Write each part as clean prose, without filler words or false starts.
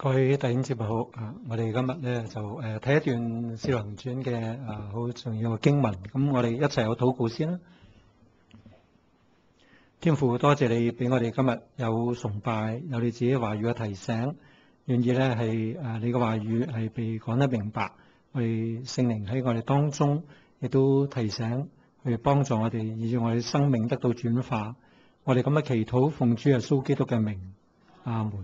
各位弟兄姊妹好我哋今日咧就睇一段《使徒行傳》嘅好重要嘅經文。咁我哋一齊有禱告先啦。天父，多謝你俾我哋今日有崇拜，有你自己話語嘅提醒，願意咧係你嘅話語係被講得明白，我哋聖靈喺我哋當中亦都提醒去幫助我哋，以致我哋生命得到轉化。我哋咁嘅祈禱，奉主耶穌基督嘅名，阿門。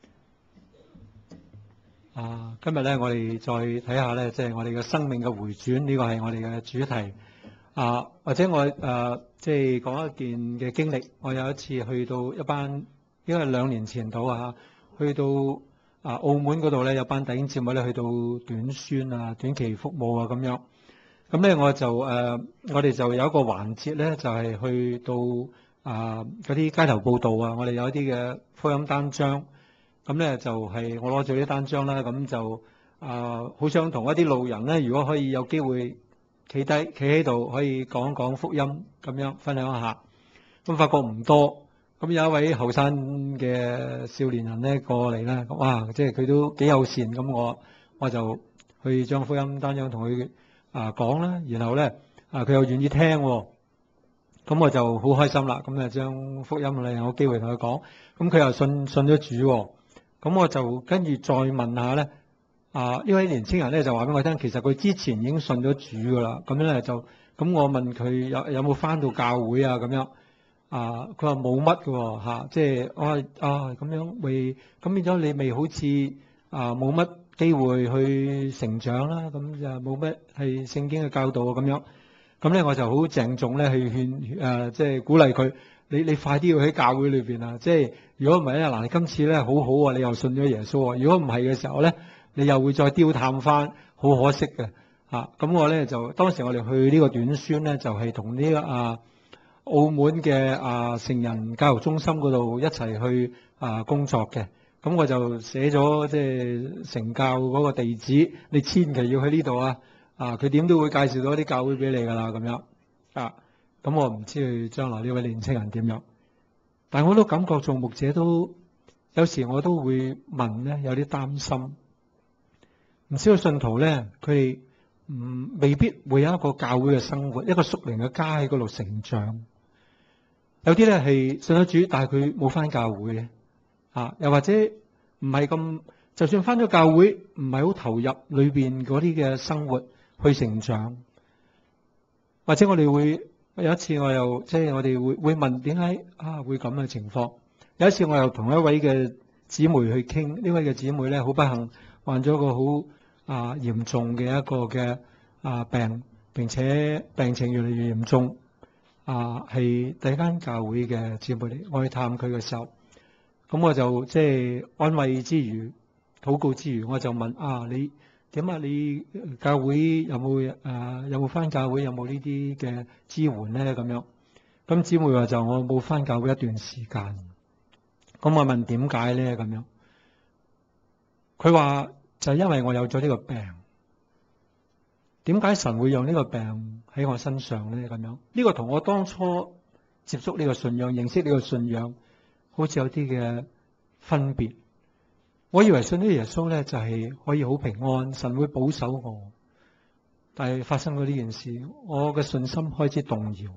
今日咧，我哋再睇下咧，即係我哋嘅生命嘅回轉，呢個係我哋嘅主題。或者我即係講一件嘅經歷。我有一次去到一班，應該係2年前到去到澳門嗰度咧，有班弟兄姊妹咧去到短宣短期服務咁樣。咁咧我哋就有一個環節咧，就係去到嗰啲街頭報道我哋有一啲嘅福音單張。咁咧就係我攞住啲單張啦，咁就好想同一啲路人咧，如果可以有機會企喺度，可以講講福音咁樣分享一下。咁發覺唔多，咁有一位後生嘅少年人咧過嚟咧，哇！即係佢都幾友善，咁我就去將福音單張同佢講啦，然後咧佢又願意聽喎，咁我就好開心啦。咁將福音咧有機會同佢講，咁佢又信咗主喎。咁我就跟住再問下咧，呢位年青人咧就話俾我聽，其實佢之前已經信咗主噶啦。咁咧咁我問佢有冇返到教會咁樣，佢話冇乜嘅喎，即係咁樣咁變咗你未好似冇乜機會去成長啦，咁就冇乜係聖經嘅教導咁樣。咁咧我就好鄭重咧去勸即係鼓勵佢。你快啲要喺教會裏邊即係如果唔係咧，嗱你今次咧好好你又信咗耶穌如果唔係嘅時候咧，你又會再丟淡翻，好可惜嘅咁我咧就當時我哋去呢個短宣咧，就係同呢個澳門嘅成人教育中心嗰度一齊去工作嘅。咁我就寫咗即係成教嗰個地址，你千祈要去呢度佢點都會介紹到一啲教會俾你噶啦咁樣咁我唔知佢將來呢位年青人點樣，但我都感覺做牧者都有時我都會問咧，有啲擔心。唔少嘅信徒咧，佢哋未必會有一個教會嘅生活，一個屬靈嘅家喺嗰度成長。有啲咧係信咗主，但係佢冇返教會嘅又或者唔係咁，就算返咗教會，唔係好投入裏邊嗰啲嘅生活去成長。或者我哋會有一次我又即係我哋會問點解會咁嘅情況。有一次我又同一位嘅姊妹去傾，呢位嘅姊妹咧好不幸患咗個好嚴重嘅一個嘅病，並且病情越嚟越嚴重係第一間教會嘅姊妹嚟。我去探佢嘅時候，咁我就即係安慰之餘、禱告之餘，我就問你點你教會有冇返教會，有冇呢啲嘅支援咧？咁樣，咁姊妹話就我冇返教會一段時間。咁我問點解咧？咁樣，佢話就係因為我有咗呢個病。點解神會用呢個病喺我身上咧？咁樣，呢個同我當初接觸呢個信仰、認識呢個信仰，好似有啲嘅分別。我以為信咗耶穌咧就係可以好平安，神會保守我。但係發生咗呢件事，我嘅信心開始動搖。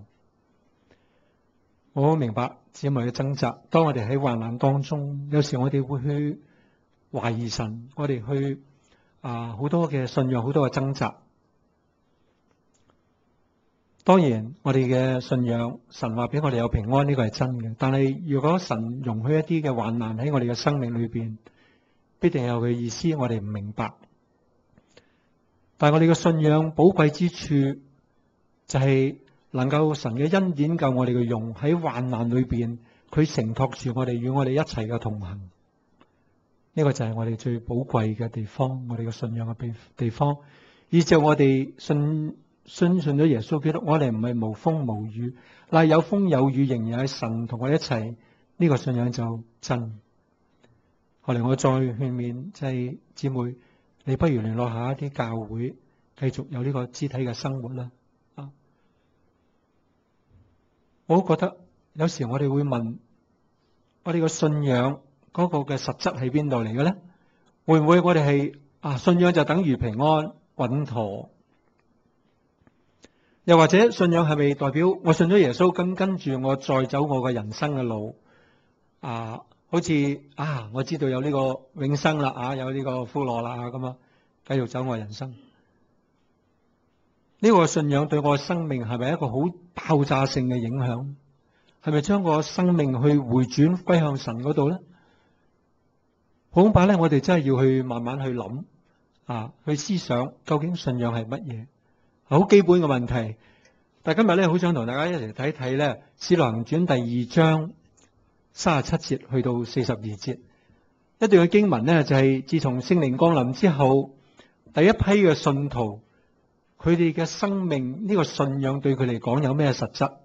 我好明白姊妹嘅掙扎。當我哋喺患難當中，有時我哋會去懷疑神，我哋去好多嘅信仰，好多嘅掙扎。當然我哋嘅信仰，神話俾我哋有平安，呢個係真嘅。但係如果神容許一啲嘅患難喺我哋嘅生命裏邊，必定有佢意思，我哋唔明白。但係我哋嘅信仰寶貴之處，就係能夠神嘅恩典夠我哋嘅用，喺患難裏邊，佢承托住我哋，與我哋一齊嘅同行。呢個就係我哋最寶貴嘅地方，我哋嘅信仰嘅地方。以至我哋信咗耶穌基督，我哋唔係無風無雨，但係有風有雨，仍然係神同我哋一齊。呢個信仰就真。後嚟我再勸勉即係姊妹，你不如聯絡下一啲教會，繼續有呢個肢體嘅生活啦。我都覺得有時我哋會問，我哋個信仰嗰個嘅實質喺邊度嚟嘅咧？ 會唔會我哋係信仰就等於平安穩妥？又或者信仰係咪代表我信咗耶穌，跟住我再走我嘅人生嘅路？好似我知道有呢個永生啦，有呢個福樂啦，咁繼續走我人生。呢個信仰對我嘅生命係咪一個好爆炸性嘅影響？係咪將個生命去回轉歸向神嗰度咧？恐怕咧，我哋真係要去慢慢去諗去思想究竟信仰係乜嘢？好基本嘅問題。但今日咧，好想同大家一齊睇睇咧《使徒行傳》第2章37節去到42節一段嘅經文咧，就係自從聖靈降臨之後，第一批嘅信徒，佢哋嘅生命呢個信仰對佢嚟講有咩實質？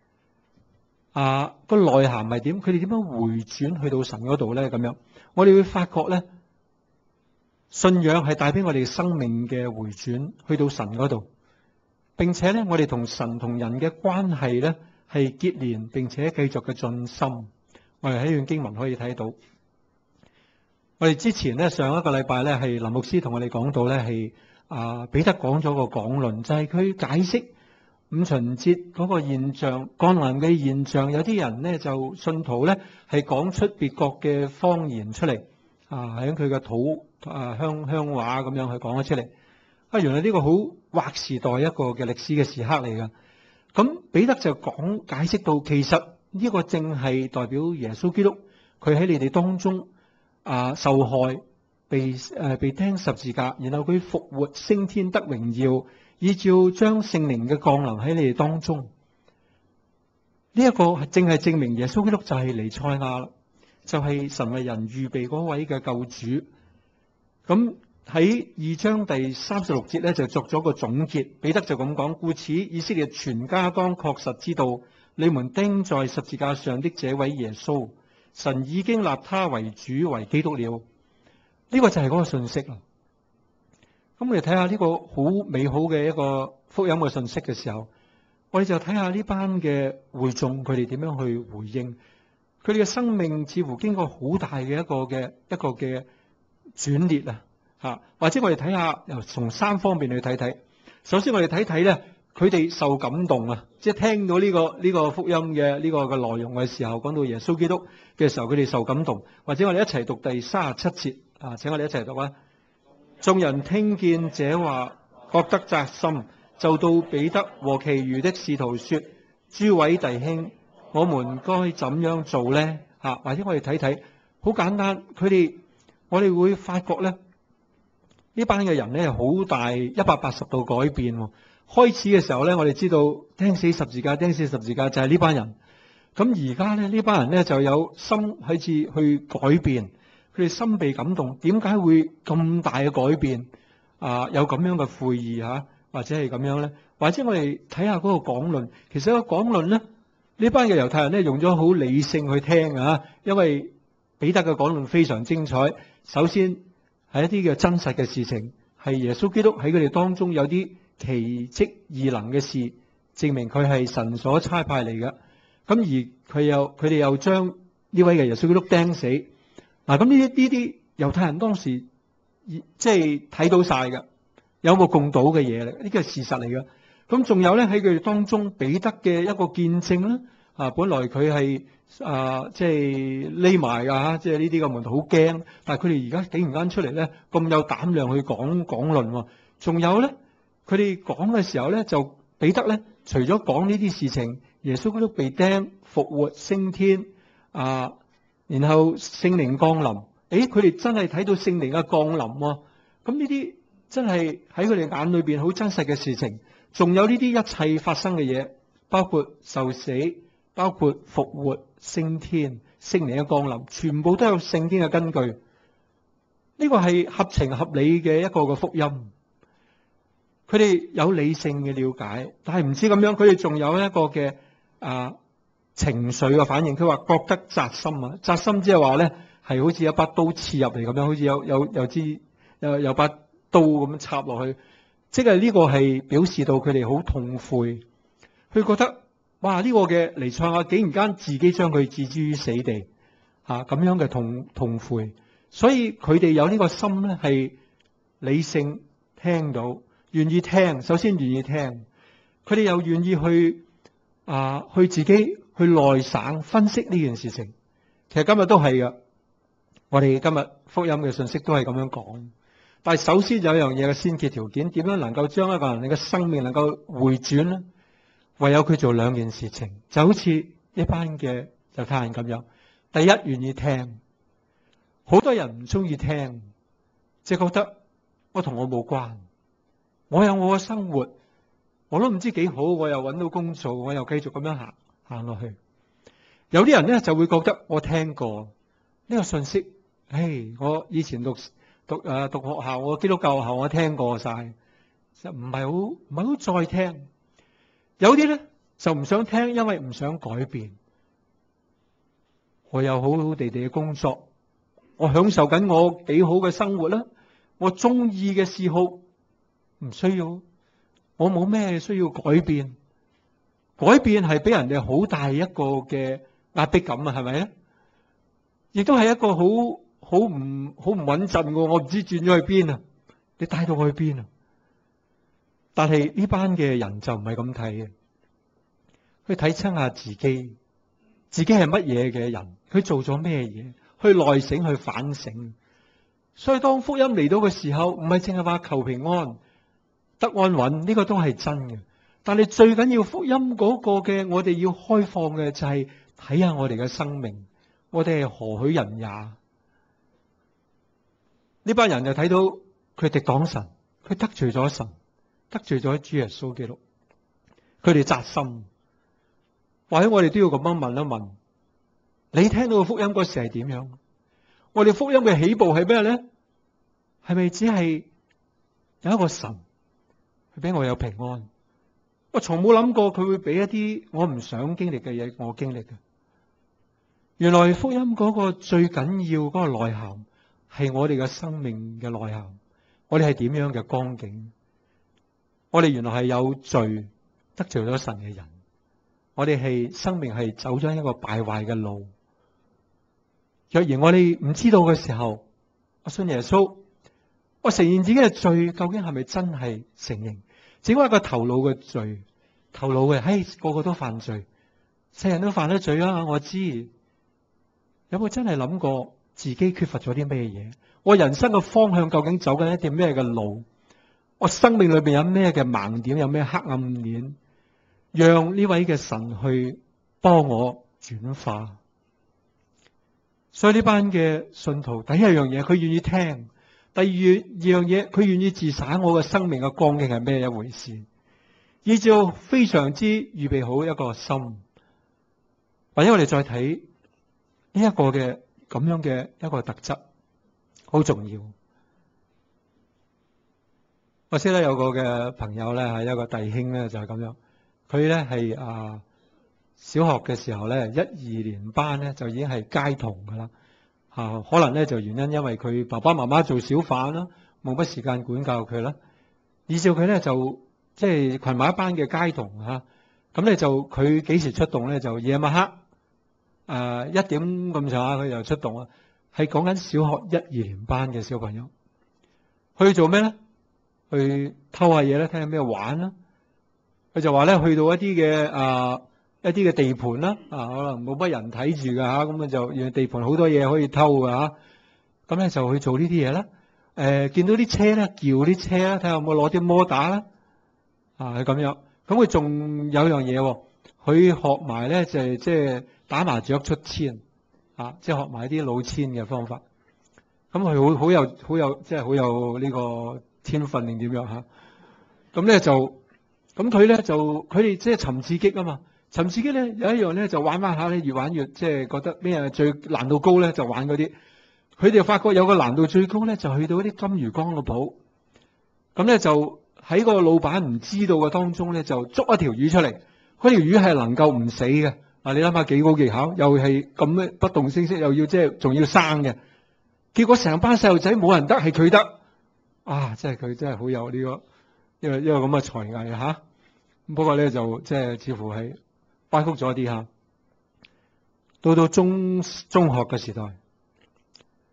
個內涵係點？佢哋點樣回轉去到神嗰度咧？咁樣，我哋會發覺咧，信仰係帶俾我哋生命嘅回轉去到神嗰度，並且咧，我哋同神同人嘅關係咧係結連，並且繼續嘅進深。我哋喺段經文可以睇到，我哋之前咧上一個禮拜咧係林牧師同我哋講到咧係彼得講咗個講論，就係佢解釋五旬節嗰個現象，降臨嘅現象。有啲人咧就信徒咧係講出別國嘅方言出嚟，喺佢嘅土鄉話咁樣去講咗出嚟。原來呢個好劃時代一個嘅歷史嘅時刻嚟㗎。咁彼得就解釋到，其實呢個正係代表耶穌基督，佢喺你哋當中受害，被釘十字架，然後佢復活升天得榮耀，以照將聖靈嘅降臨喺你哋當中。呢一個正係證明耶穌基督就係彌賽亞啦，就係神為人預備嗰位嘅救主。咁喺2章第36節咧就作咗個總結，彼得就咁講：故此以色列全家當確實知道，你們釘在十字架上的這位耶穌，神已經立他為主為基督了。呢個就係嗰個信息啦。咁我哋睇下呢個好美好嘅一個福音嘅信息嘅時候，我哋就睇下呢班嘅會眾佢哋點樣去回應。佢哋嘅生命似乎經過好大嘅一個嘅轉捩或者我哋睇下由從3方面去睇睇。首先我哋睇睇咧，佢哋受感動即係聽到呢個福音嘅呢個嘅內容嘅時候，講到耶穌基督嘅時候，佢哋受感動。或者我哋一齊讀第37節請我哋一齊讀啊！眾人聽見這話，覺得扎心，就到彼得和其餘的使徒說：諸位弟兄，我們該怎樣做呢？或者我哋睇睇，好簡單，我哋會發覺咧，呢班嘅人咧好大180度改變。開始嘅時候咧，我哋知道釘死十字架就係呢班人。咁而家咧呢班人咧就有心開始去改變。佢哋心被感動，點解會咁大嘅改變？有咁樣嘅悔意或者係咁樣咧？或者我哋睇下嗰個講論，其實個講論咧，呢班嘅猶太人咧用咗好理性去聽因為彼得嘅講論非常精彩。首先係一啲嘅真實嘅事情，係耶穌基督喺佢哋當中有啲奇蹟異能嘅事，證明佢係神所差派嚟嘅。咁而佢哋又將呢位嘅耶穌基督釘死。咁呢啲猶太人當時即係睇到晒嘅，有個共睹嘅嘢嚟，呢個係事實嚟嘅。咁仲有咧喺佢哋當中，彼得嘅一個見證啦。本來佢係即係匿埋㗎，即係呢啲嘅門徒好驚，但係佢哋而家竟然間出嚟咧，咁有膽量去講論。仲有咧，佢哋講嘅時候咧，就彼得咧，除咗講呢啲事情，耶穌基督被釘、復活、升天然後聖靈降臨，佢哋真係睇到聖靈嘅降臨。咁呢啲真係喺佢哋眼裏邊好真實嘅事情。仲有呢啲一切發生嘅嘢，包括受死，包括復活、升天、聖靈嘅降臨，全部都有聖經嘅根據。呢個係合情合理嘅一個嘅福音。佢哋有理性嘅了解，但係唔止咁樣，佢哋仲有一個嘅情緒嘅反應。佢話覺得扎心扎心即係話咧係好似一把刀刺入嚟咁樣，好似有把刀咁插落去，即係呢個係表示到佢哋好痛悔。佢覺得哇，呢個嘅彌賽亞竟然間自己將佢置之於死地咁樣嘅痛悔。 所以佢哋有呢個心咧，係理性聽到，願意聽，首先願意聽，佢哋又願意去自己去內省分析呢件事情。其實今日都係嘅，我哋今日福音嘅信息都係咁樣講。但係首先有一樣嘢嘅先決條件，點樣能夠將一個人嘅生命能夠回轉呢？唯有佢做兩件事情，就好似一班嘅猶太人咁樣。第一，願意聽。好多人唔中意聽，即係覺得我同我冇關，我有我嘅生活，我都唔知幾好，我又揾到工做，我又繼續咁樣行落去。有啲人咧就會覺得我聽過呢個信息，我以前讀學校，我基督教學校我聽過晒，就唔係好再聽。有啲咧就唔想聽，因為唔想改變。我有好好地地嘅工作，我享受緊我幾好嘅生活啦，我中意嘅嗜好唔需要，我冇咩需要改變。改變係俾人哋好大一個嘅壓迫感啊，係咪咧？亦都係一個好唔穩陣嘅，我唔知轉咗去邊啊！你帶到我去邊啊？但係呢班嘅人就唔係咁睇嘅，去睇清下自己係乜嘢嘅人，佢做咗咩嘢，去內省去反省。所以當福音嚟到嘅時候，唔係淨係話求平安得安穩，呢個都係真嘅。但係最緊要福音嗰個嘅，我哋要開放嘅就係睇下我哋嘅生命，我哋係何許人也？呢班人就睇到佢敵擋神，佢得罪咗神，得罪咗主耶穌基督，佢哋扎心。或者我哋都要咁樣問一問：你聽到嘅福音嗰時係點樣？我哋福音嘅起步係咩咧？係咪只係有一個神去俾我有平安？我從冇諗過佢會俾一啲我唔想經歷嘅嘢我經歷嘅。原來福音嗰個最緊要嗰個內涵係我哋嘅生命嘅內涵。我哋係點樣嘅光景？我哋原來係有罪得罪咗神嘅人。我哋係生命係走咗一個敗壞嘅路。若然我哋唔知道嘅時候，我信耶穌，我承認自己嘅罪，究竟係咪真係承認？只不過一個頭腦嘅罪，頭腦嘅，個個都犯罪，世人都犯咗罪啦。我知，有冇真係諗過自己缺乏咗啲咩嘢？我人生嘅方向究竟走緊一條咩嘅路？我生命裏邊有咩嘅盲點，有咩黑暗面？讓呢位嘅神去幫我轉化。所以呢班嘅信徒，第一樣嘢佢願意聽，第二樣嘢佢願意自省我嘅生命嘅光景係咩一回事，依照非常之預備好一個心。或者我哋再睇呢一個嘅咁樣嘅一個特質，好重要。我識得有個嘅朋友咧，係一個弟兄咧，就係咁樣。佢咧係小學嘅時候咧，1、2年班咧就已經係街童噶啦。可能咧就原因為佢爸爸媽媽做小販啦，冇乜時間管教佢啦。以至佢咧就即係群埋一班嘅街童嚇。咁咧就佢幾時出動咧？就夜晚黑1點咁上下佢就出動啊。係講緊小學1、2年班嘅小朋友去做咩咧？去偷下嘢咧，睇下咩玩啦。佢就話咧，去到一啲嘅地盤啦，可能冇乜人睇住噶嚇，咁就原來地盤好多嘢可以偷噶嚇，咁咧就去做呢啲嘢啦。見到啲車咧，叫啲車啦，睇下有冇攞啲摩打啦，係咁樣。咁佢仲有樣嘢喎，佢學埋咧就係即係打麻雀出千，即係學埋啲老千嘅方法。咁佢好有即係好有呢個天分定點樣嚇？咁咧就。咁佢哋即係尋刺激啊嘛！尋刺激咧有一樣咧就玩下咧，越玩越即係覺得咩最難度高咧就玩嗰啲。佢哋發覺有個難度最高咧就去到啲金魚缸嘅鋪。咁咧就喺個老闆唔知道嘅當中咧就捉一條魚出嚟。嗰條魚係能夠唔死嘅。你諗下幾高技巧，又係咁嘅不動聲色，又要即係仲要生嘅。結果成班細路仔冇人得，係佢得。真係佢真係好有呢個。一個咁嘅才藝嚇，不過咧就即係似乎係歪曲咗啲嚇。到中學嘅時代，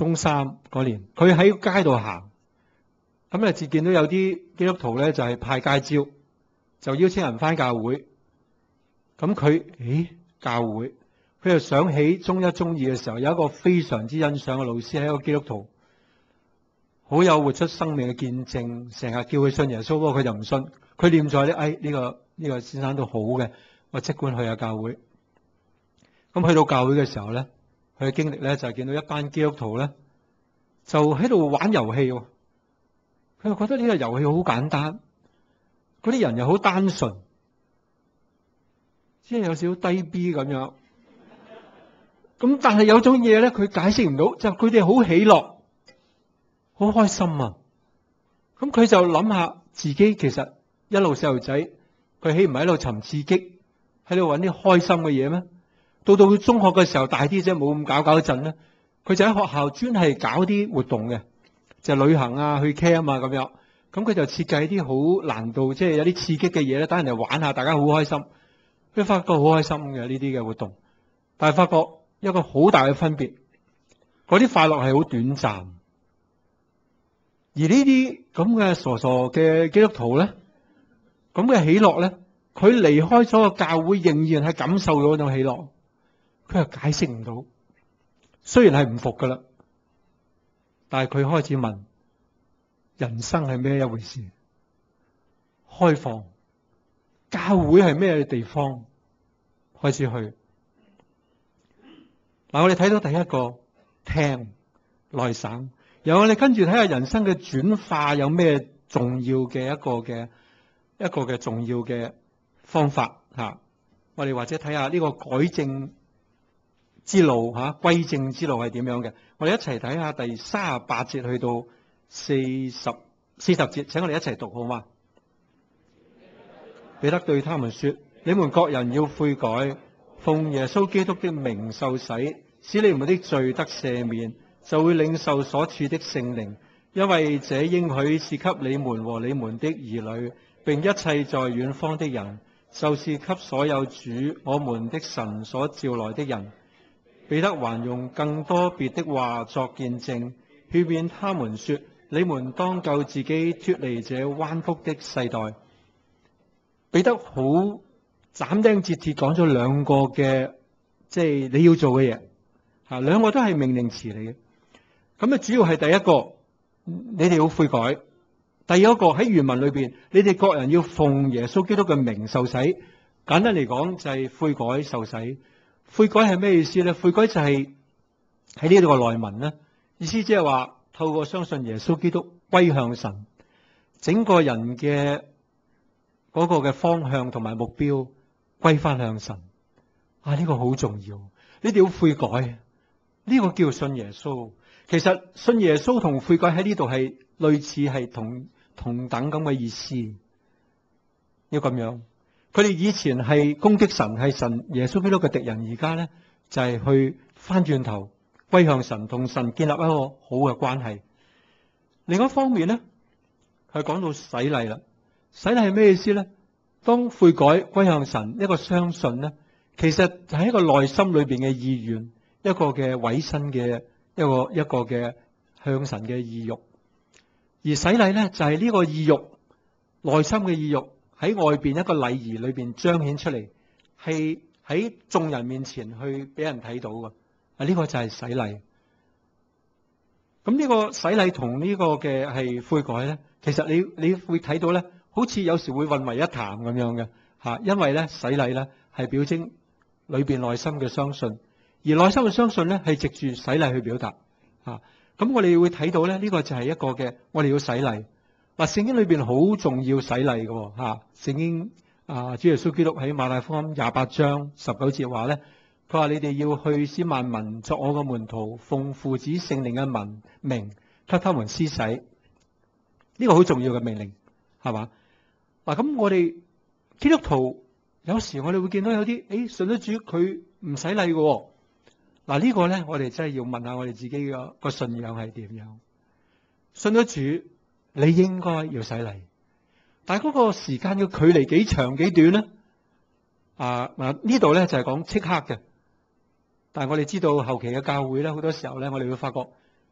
中三嗰年，佢喺街度行，咁啊，只見到有啲基督徒咧就係派街招，就邀請人返教會。咁佢，教會，佢就想起中一、中二嘅時候，有一個非常之欣賞嘅老師係一個基督徒，好有活出生命嘅見證，成日叫佢信耶穌，不過佢就唔信。佢念在咧，呢個先生都好嘅，我即管去下教會。咁去到教會嘅時候咧，佢嘅經歷咧就係見到一班基督徒咧，就喺度玩遊戲喎。佢又覺得呢個遊戲好簡單，嗰啲人又好單純，即係有少少低 B 咁樣。咁但係有種嘢咧，佢解釋唔到，就佢哋好喜樂，好開心啊！咁佢就諗下自己其實一路細路仔，佢豈唔係喺度尋刺激，喺度揾啲開心嘅嘢咩？到佢中學嘅時候大啲啫，冇咁搞震咧，佢就喺學校專係搞啲活動嘅，就旅行啊、去 camp 啊咁樣。咁佢就設計啲好難度，即係有啲刺激嘅嘢咧，等人哋玩下，大家好開心。佢發覺好開心嘅呢啲嘅活動，但係發覺一個好大嘅分別，嗰啲快樂係好短暫，而呢啲咁嘅傻傻嘅基督徒咧，咁嘅喜樂咧，佢離開咗個教會，仍然係感受到嗰種喜樂，佢又解釋唔到。雖然係唔服噶啦，但係佢開始問：人生係咩一回事？開放，教會係咩地方？開始去。嗱，我哋睇到第一個聽內省，然後我哋跟住睇下人生嘅轉化有咩重要嘅一個嘅重要嘅方法吓。我哋或者睇下呢個改正之路吓，歸正之路係點樣嘅？我哋一齊睇下第38節去到40節，請我哋一齊讀好嗎？彼得對他們說：你們各人要悔改，奉耶穌基督的名受洗，使你們的罪得赦免，就會領受所賜的聖靈。因為這應許是給你們和你們的兒女，並一切在遠方的人，就是給所有主我們的神所召來的人。彼得還用更多別的話作見證，勸勉他們說：你們當救自己脫離這彎曲的世代。彼得好斬釘截鐵講咗兩個嘅，即係你要做嘅嘢吓，兩個都係命令詞嚟嘅。咁啊，主要係第一個，你哋要悔改；第二個喺原文裏邊，你哋各人要奉耶穌基督嘅名受洗。簡單嚟講就係悔改受洗。悔改係咩意思咧？悔改就係喺呢度嘅內文咧，意思即係話透過相信耶穌基督歸向神，整個人嘅嗰個嘅方向同埋目標歸翻向神。呢個好重要，你哋要悔改，呢個叫信耶穌。其實信耶穌同悔改喺呢度係類似，係同等咁嘅意思。要咁樣，佢哋以前係攻擊神，係神耶穌基督嘅敵人，而家咧就係去翻轉頭歸向神，同神建立一個好嘅關係。另一方面咧，係講到洗禮啦。洗禮係咩意思咧？當悔改歸向神，一個相信咧，其實係一個內心裏邊嘅意願，一個嘅委身嘅一個嘅向神嘅意欲。而洗禮咧就係呢個意欲，內心嘅意欲喺外邊一個禮儀裏邊彰顯出嚟，係喺眾人面前去俾人睇到嘅。呢個就係洗禮。咁呢個洗禮同呢個嘅係悔改咧，其實你會睇到咧，好似有時會混為一談咁樣嘅吓，因為咧洗禮咧係表徵裏邊內心嘅相信，而內心嘅相信咧係藉住洗禮去表達吓。咁我哋會睇到咧，呢個就係一個嘅我哋要洗禮。嗱，聖經裏邊好重要洗禮嘅吓，聖經主耶穌基督喺馬太福音28章19節話咧，佢話你哋要去使萬民作我嘅門徒，奉父子聖靈嘅名給他們施洗。呢個好重要嘅命令係嘛？咁我哋基督徒有時我哋會見到有啲信咗主佢唔洗禮嘅。呢個咧我哋真係要問下我哋自己嘅個信仰係點樣？信咗主你應該要洗禮，但係嗰個時間嘅距離幾長幾短咧？呢度咧就係講即刻嘅，但係我哋知道後期嘅教會咧，好多時候咧我哋會發覺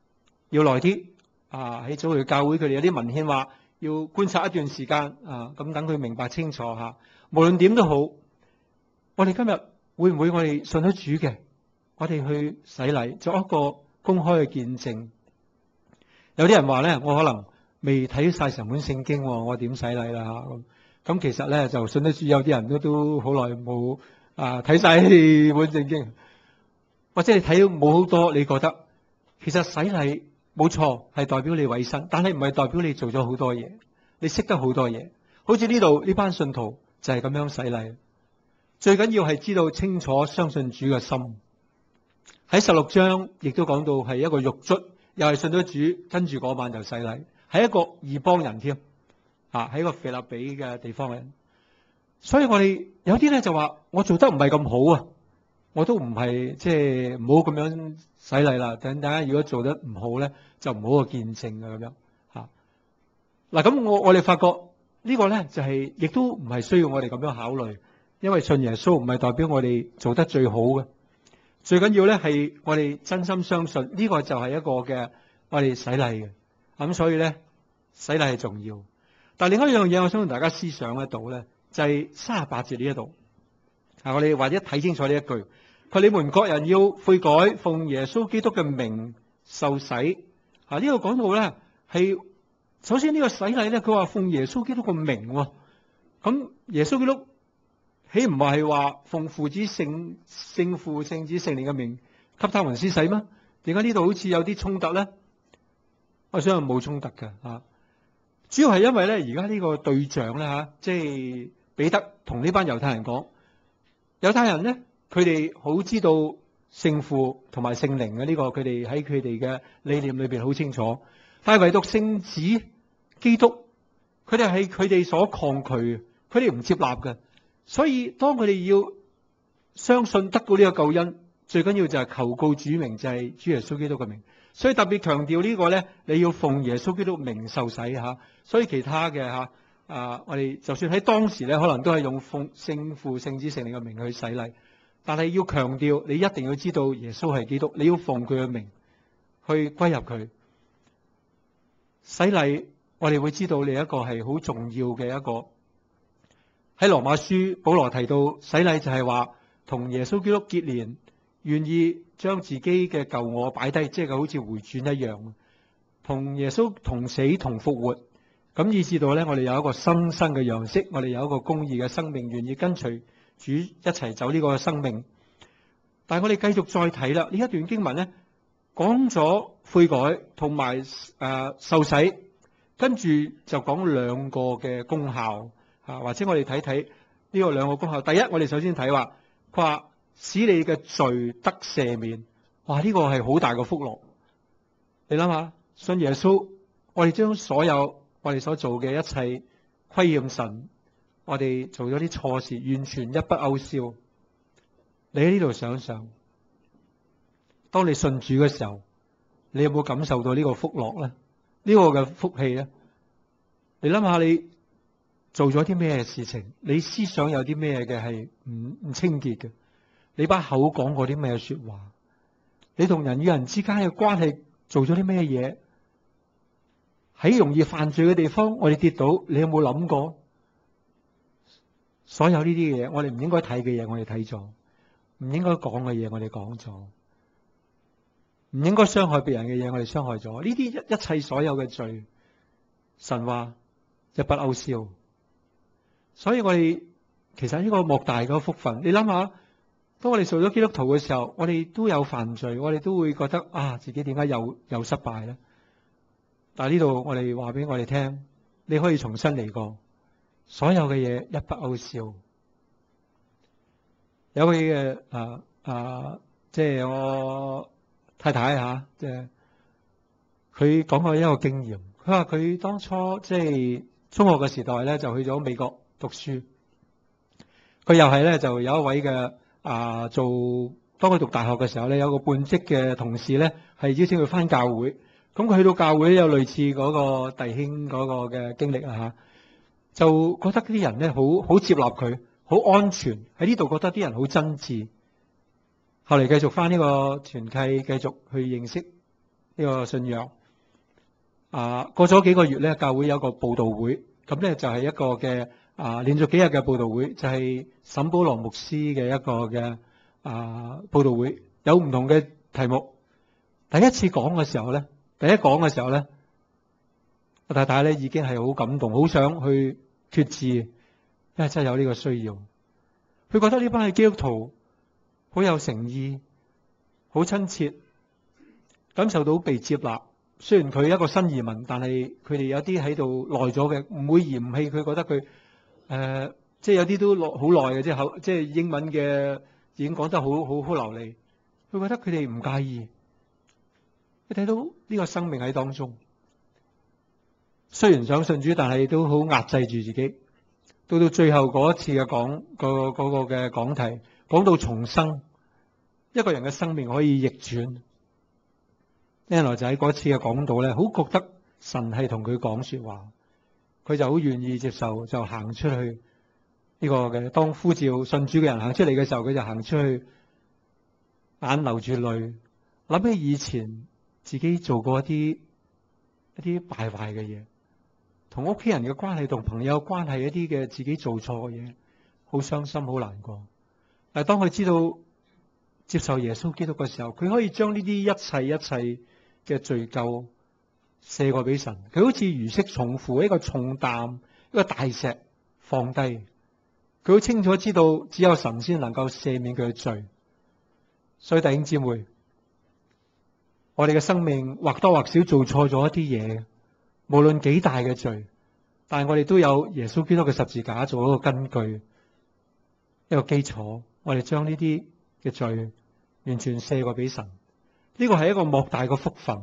要耐啲喺早期教會佢哋有啲文獻話要觀察一段時間咁等佢明白清楚嚇。無論點都好，我哋今日會唔會我哋信咗主嘅，我哋去洗禮作一個公開嘅見證？有啲人話咧，我可能未睇晒成本聖經，我點洗禮啦嚇？咁其實咧就信得主，有啲人都好耐冇睇晒本聖經，或者你睇到冇好多，你覺得其實洗禮冇錯係代表你委身，但係唔係代表你做咗好多嘢，你識得好多嘢。好似呢度呢班信徒就係咁樣洗禮，最緊要係知道清楚相信主嘅心。喺16章亦都講到係一個獄卒，又係信咗主，跟住嗰晚就洗禮，係一個異邦人添喺一個腓立比嘅地方嘅人。所以我哋有啲咧就話我做得唔係咁好我都唔係即係唔好咁樣洗禮啦。等大家如果做得唔好咧，就唔好個見證咁樣嗱。咁我哋發覺呢個咧就係亦都唔係需要我哋咁樣考慮，因為信耶穌唔係代表我哋做得最好嘅。最緊要咧係我哋真心相信呢個就係一個嘅我哋洗禮嘅咁，所以咧洗禮係重要。但係另一樣嘢，我想同大家思想得到咧，就係38節呢一度我哋或者睇清楚呢一句，佢你們各人要悔改，奉耶穌基督嘅名受洗呢個講到咧係首先呢個洗禮咧，佢話奉耶穌基督嘅名咁耶穌基督豈唔係話奉父子聖父聖子聖靈嘅名給他們施洗嗎？點解呢度好似有啲衝突咧？我相信冇衝突嘅主要係因為咧而家呢個對象咧即係彼得同呢班猶太人講，猶太人咧佢哋好知道聖父同埋聖靈嘅呢個，佢哋喺佢哋嘅理念裏邊好清楚，但係唯獨聖子基督，佢哋係佢哋所抗拒，佢哋唔接納嘅。所以當佢哋要相信得到呢個救恩，最緊要就係求告主名，就係主耶穌基督嘅名。所以特別強調呢個咧，你要奉耶穌基督名受洗所以其他嘅我哋就算喺當時咧，可能都係用奉聖父聖子聖靈嘅名去洗禮，但係要強調你一定要知道耶穌係基督，你要奉佢嘅名去歸入佢洗禮。我哋會知道你一個係好重要嘅一個。喺羅馬書保羅提到洗禮就係話同耶穌基督結連，願意將自己嘅舊我擺低，即係好似回轉一樣，同耶穌同死同復活，咁以至到咧我哋有一個新生嘅樣式，我哋有一個公義嘅生命，願意跟隨主一齊走呢個生命。但係我哋繼續再睇啦，呢一段經文咧講咗悔改同埋受洗，跟住就講兩個嘅功效。或者我哋睇睇呢個兩個功效。第一，我哋首先睇話，佢話使你嘅罪得赦免。哇！呢個係好大嘅福樂。你諗下，信耶穌，我哋將所有我哋所做嘅一切虧欠神，我哋做咗啲錯事，完全一筆勾銷。你喺呢度想想，當你信主嘅時候，你有冇感受到呢個福樂咧？呢個嘅福氣咧？你諗下你做咗啲咩事情？你思想有啲咩嘅係唔清潔嘅？你把口講過啲咩說話？你同人與人之間嘅關係做咗啲咩嘢？喺容易犯罪嘅地方，我哋跌倒，你有冇諗過？所有呢啲嘢，我哋唔應該睇嘅嘢，我哋睇咗；唔應該講嘅嘢，我哋講咗；唔應該傷害別人嘅嘢，我哋傷害咗。呢啲一切所有嘅罪，神話一筆勾銷。所以我哋其實呢個莫大嘅福分，你諗下，當我哋做咗基督徒嘅時候，我哋都有犯罪，我哋都會覺得自己點解又失敗咧？但係呢度我哋話俾我哋聽，你可以重新嚟過，所有嘅嘢一筆勾銷。有位嘅即係我太太即係佢講過一個經驗，佢話佢當初即係中學嘅時代咧，就去咗美國讀書。佢又係咧，就有一位嘅當佢讀大學嘅時候咧，有個半職嘅同事咧，係邀請佢返教會。咁佢去到教會有類似嗰個弟兄嗰個嘅經歷就覺得啲人咧好接納佢，好安全喺呢度，覺得啲人好真摯。後嚟繼續返呢個團契，繼續去認識呢個信仰。 過咗幾個月咧，教會有個佈道會，咁咧就係一個嘅連續幾日嘅佈道會，就係沈保羅牧師嘅一個嘅佈道會，有唔同嘅題目。第一次講嘅時候咧，我太太咧已經係好感動，好想去決志，因為真係有呢個需要。佢覺得呢班係基督徒好有誠意，好親切，感受到被接納。雖然佢一個新移民，但係佢哋有啲喺度耐咗嘅，唔會嫌棄佢，覺得佢即係有啲都好耐嘅，即係英文嘅已經講得好流利。佢覺得佢哋唔介意。你睇到呢個生命喺當中，雖然想信主，但係都好壓制住自己。到最後嗰一次嘅嗰個嘅講題，講到重生，一個人嘅生命可以逆轉。原來就喺嗰次嘅講道咧，好覺得神係同佢講說話，佢就好願意接受，就行出去呢個嘅當呼召信主嘅人行出嚟嘅時候，佢就行出去，眼流住淚，諗起以前自己做過一啲敗壞嘅嘢，同屋企人嘅關係，同朋友嘅關係，一啲嘅自己做錯嘅嘢，好傷心，好難過。但係當佢知道接受耶穌基督嘅時候，佢可以將呢啲一切嘅罪咎卸過俾神，佢好似如釋重負，一個重擔，一個大石放低。佢好清楚知道，只有神先能夠赦免佢嘅罪。所以弟兄姊妹，我哋嘅生命或多或少做錯咗一啲嘢，無論幾大嘅罪，但係我哋都有耶穌基督嘅十字架做一個根據，一個基礎。我哋將呢啲嘅罪完全卸過俾神。呢個係一個莫大嘅福分。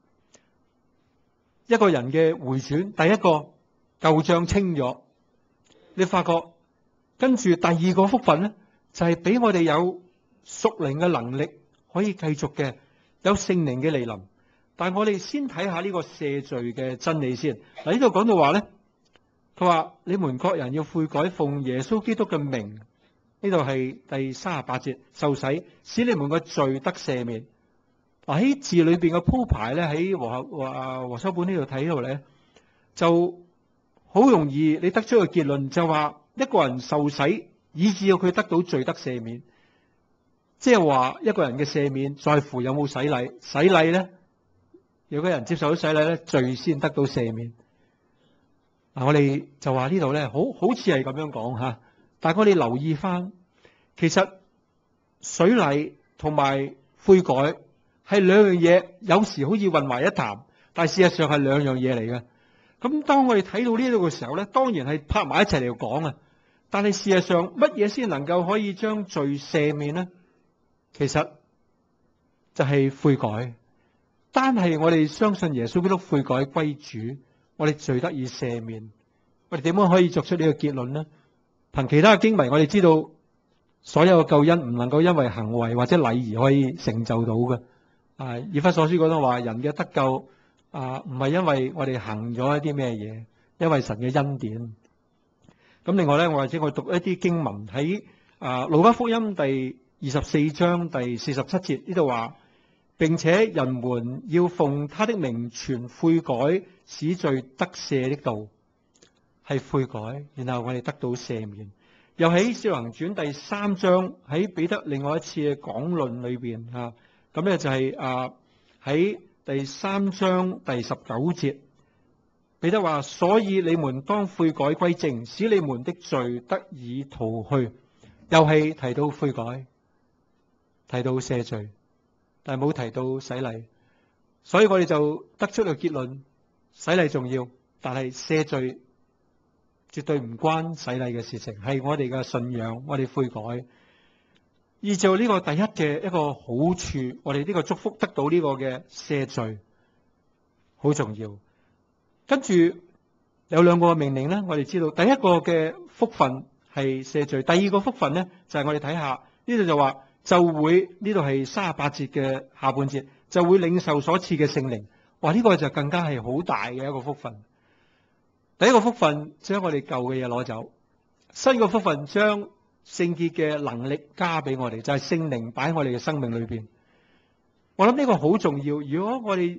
一個人嘅回轉，第一個舊賬清咗，你發覺跟住第二個福分咧，就係俾我哋有屬靈嘅能力，可以繼續嘅有聖靈嘅嚟臨。但係我哋先睇下呢個赦罪嘅真理先。嗱，呢度講到話咧，佢話你們各人要悔改，奉耶穌基督嘅名。呢度係第38節，受洗使你們嘅罪得赦免。喺字裏邊嘅鋪排咧，喺和修本呢度睇到咧，就好容易你得出個結論，就話一個人受洗，以至到佢得到罪得赦免，即係話一個人嘅赦免在乎有冇洗禮。洗禮咧，如果人接受咗洗禮咧，罪先得到赦免。我哋就話呢度咧，好似係咁樣講吓，但係我哋留意翻，其實水禮同埋悔改係兩樣嘢，有時好似混為一談，但係事實上係兩樣嘢嚟嘅。咁當我哋睇到呢度嘅時候咧，當然係拍埋一齊嚟講啊。但係事實上乜嘢先能夠可以將罪赦免呢？其實就係悔改。單係我哋相信耶穌基督悔改歸主，我哋罪得以赦免。我哋點樣可以作出呢個結論呢？憑其他嘅經文，我哋知道所有嘅救恩唔能夠因為行為或者禮儀可以成就到嘅。以弗所書講到話，人嘅得救唔係因為我哋行咗一啲咩嘢，因為神嘅恩典。咁另外咧，我讀一啲經文喺路加福音第24章第47節呢度話，並且人們要奉他的名傳悔改，使罪得赦的道，係悔改，然後我哋得到赦免。又喺使徒行傳第3章喺彼得另外一次嘅講論裏邊咁咧就係喺第3章第19節，彼得話：所以你們當悔改歸正，使你們的罪得以逃去。又係提到悔改，提到赦罪，但係冇提到洗禮。所以我哋就得出個結論：洗禮重要，但係赦罪絕對唔關洗禮嘅事情，係我哋嘅信仰，我哋悔改。依照呢個第一嘅一個好處，我哋呢個祝福得到呢個嘅赦罪，好重要。跟住有兩個命令咧，我哋知道第一個嘅福分係赦罪，第二個福分咧就係我哋睇下呢度就話就會，呢度係38節嘅下半節，就會領受所賜嘅聖靈。哇！呢個就更加係好大嘅一個福分。第一個福分將我哋舊嘅嘢攞走，新嘅福分將聖潔嘅能力加俾我哋，就係聖靈擺喺我哋嘅生命裏邊。我諗呢個好重要。如果我哋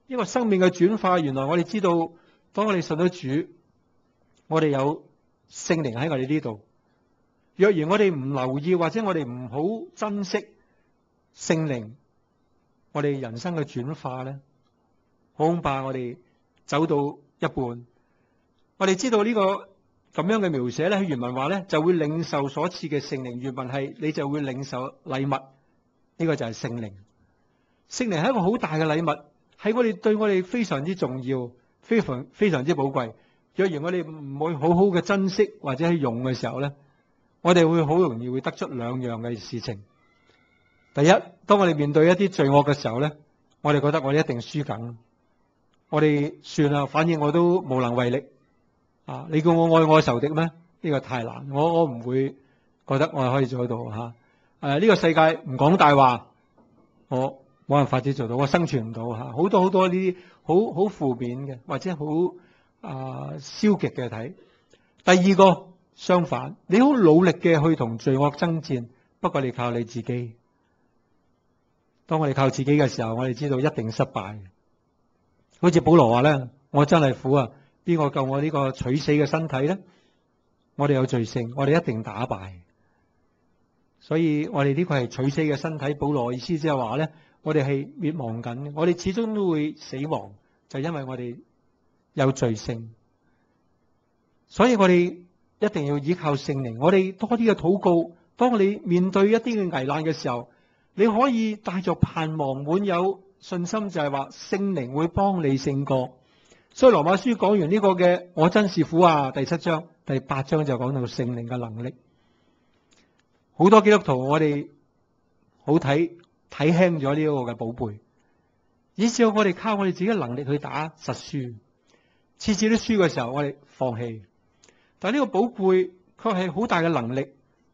呢個生命嘅轉化，原來我哋知道，當我哋信咗主，我哋有聖靈喺我哋呢度。若然我哋唔留意或者我哋唔好珍惜聖靈，我哋人生嘅轉化咧，恐怕我哋走到一半。我哋知道呢個咁樣嘅描寫咧，喺原文話咧就會領受所賜嘅聖靈。原文係你就會領受禮物，呢個就係聖靈。聖靈係一個好大嘅禮物，係我哋對我哋非常之重要，非常之寶貴。若然我哋唔會好好嘅珍惜或者去用嘅時候咧，我哋會好容易會得出兩樣嘅事情。第一，當我哋面對一啲罪惡嘅時候咧，我哋覺得我哋一定輸緊，我哋算啦，反正我都無能為力。你叫我愛我仇敵咩？呢個太難，我唔會覺得我係可以做得到嚇。呢個世界唔講大話，我冇辦法子做到，我生存唔到嚇。好多呢啲好負面嘅或者好消極嘅睇。第二個相反，你好努力嘅去同罪惡爭戰，不過你靠你自己。當我哋靠自己嘅時候，我哋知道一定失敗。好似保羅話咧，我真係苦啊！邊個救我呢個取死嘅身體咧？我哋有罪性，我哋一定打敗。所以我哋呢個係取死嘅身體。保羅意思即係話咧，我哋係滅亡緊，我哋始終都會死亡，就因為我哋有罪性。所以我哋一定要依靠聖靈。我哋多啲嘅禱告，當你面對一啲嘅危難嘅時候，你可以帶着盼望，滿有信心，就係話聖靈會幫你勝過。所以羅馬書講完呢個嘅我真是苦啊，第7章、第8章就講到聖靈嘅能力。好多基督徒我哋好睇輕咗呢個嘅寶貝，以至我哋靠我哋自己嘅能力去打實輸，次次都輸嘅時候我哋放棄。但係呢個寶貝卻係好大嘅能力。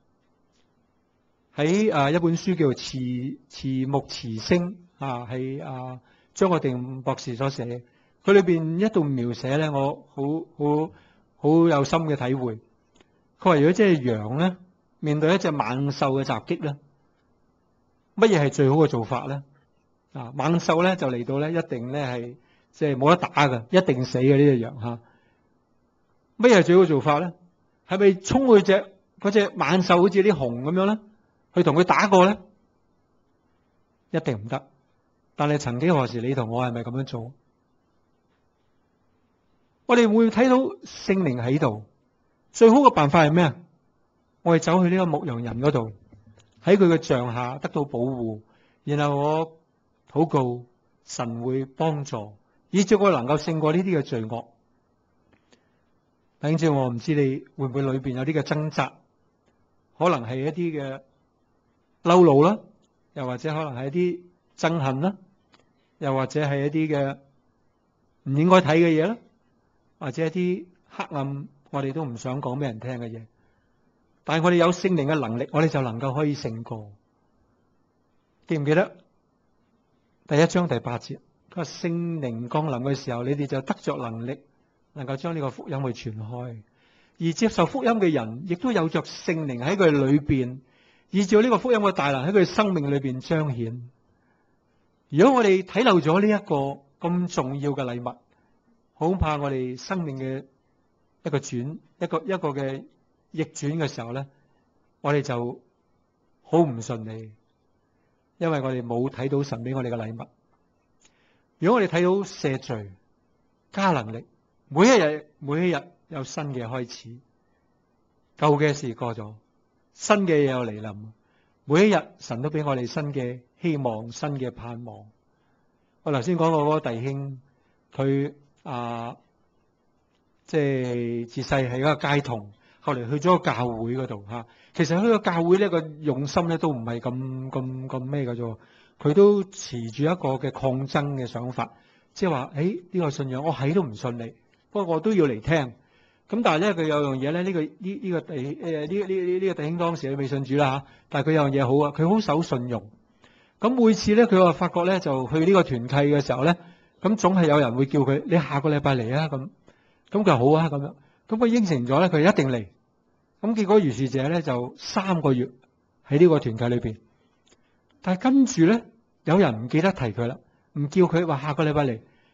喺一本書叫做慈木慈星係張國定博士所寫。佢裏邊一度描寫咧，我好有深嘅體會。佢話如果即係羊咧，面對一隻猛獸嘅襲擊咧，乜嘢係最好嘅做法咧？猛獸咧就嚟到咧，一定咧係即係冇得打嘅，一定死嘅呢隻羊嚇。乜嘢係最好嘅做法咧？係咪衝去嗰隻猛獸好似啲熊咁樣咧，去同佢打過咧？一定唔得。但係曾幾何時，你同我係咪咁樣做？我哋會睇到聖靈喺度，最好嘅辦法係咩啊？我哋走去呢個牧羊人嗰度，喺佢嘅杖下得到保護，然後我禱告，神會幫助，以至我能夠勝過呢啲嘅罪惡。弟兄姊妹，我唔知你會唔會裏邊有啲嘅掙扎，可能係一啲嘅嬲怒啦，又或者可能係一啲憎恨啦，又或者係一啲嘅唔應該睇嘅嘢啦。或者一啲黑暗，我哋都唔想講俾人聽嘅嘢，但係我哋有聖靈嘅能力，我哋就能夠可以勝過。記唔記得第1章第8節？佢話聖靈降臨嘅時候，你哋就得着能力，能夠將呢個福音去傳開。而接受福音嘅人，亦都有着聖靈喺佢裏邊，以至呢個福音嘅大能喺佢生命裏邊彰顯。如果我哋睇漏咗呢一個咁重要嘅禮物，恐怕我哋生命嘅一個嘅逆轉嘅時候咧，我哋就好唔順利，因為我哋冇睇到神俾我哋嘅禮物。如果我哋睇到赦罪、加能力，每一日有新嘅開始，舊嘅事過咗，新嘅嘢又嚟臨。每一日神都俾我哋新嘅希望、新嘅盼望。我頭先講過嗰個弟兄，佢即係自細係一個街童，後嚟去咗個教會嗰度嚇。其實去個教會呢個用心咧都唔係咁咩嘅啫。佢都持住一個嘅抗爭嘅想法，即係話呢個信仰我係都唔信你，不過我都要嚟聽。咁但係咧佢有樣嘢咧，呢個弟兄當時佢未信主啦嚇，但係佢有樣嘢好啊，佢好守信用。咁每次咧佢話發覺咧就去呢個團契嘅時候咧，咁總係有人會叫佢你下個禮拜嚟啊咁。咁佢好啊咁樣，咁佢應承咗咧，佢一定嚟。咁結果如是者咧就3個月喺呢個團契裏邊，但係跟住咧有人唔記得提佢啦，唔叫佢話下個禮拜嚟，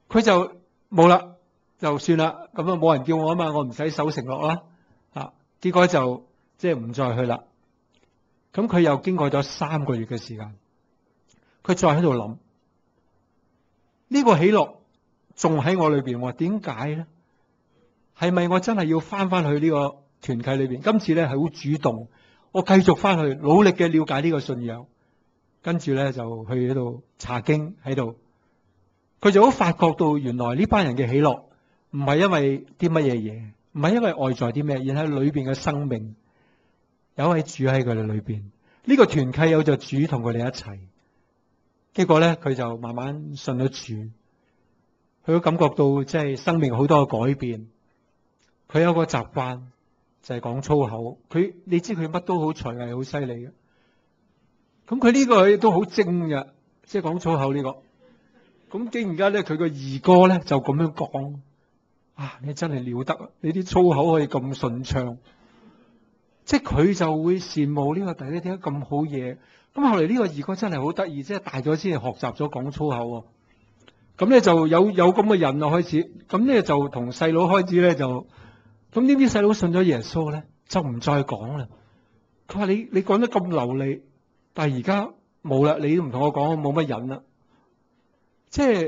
佢就冇啦，就算啦，咁啊冇人叫我啊嘛，我唔使守承諾啦，結果就即係唔再去啦。咁佢又經過咗3個月嘅時間，佢再喺度諗呢個喜樂仲喺我裏邊喎，點解咧？係咪我真係要翻去呢個團契裏邊？今次咧係好主動，我繼續翻去努力嘅了解呢個信仰，跟住咧就去喺度查經喺度，佢就好發覺到原來呢班人嘅喜樂唔係因為啲乜嘢嘢，唔係因為外在啲咩，而係裏邊嘅生命有位主喺佢哋裏邊。呢個團契有咗主同佢哋一齊，結果咧佢就慢慢信咗主，佢都感覺到即係生命好多嘅改變。佢有個習慣就係講粗口，你知佢乜都好才藝，好犀利嘅。咁佢呢個都好精嘅，即係講粗口呢個。咁竟然間咧，佢個二哥咧就咁樣講：你真係了得，你啲粗口可以咁順暢。即係佢就會羨慕呢個弟弟點解咁好嘢。咁後嚟呢個二哥真係好得意，即係大咗先係學習咗講粗口喎。咁咧就有咁嘅人啊開始，咁咧就同細佬開始咧就。咁點知細佬信咗耶穌咧，就唔再講啦。佢話你講得咁流利，但係而家冇啦，你都唔同我講，冇乜癮啦。即係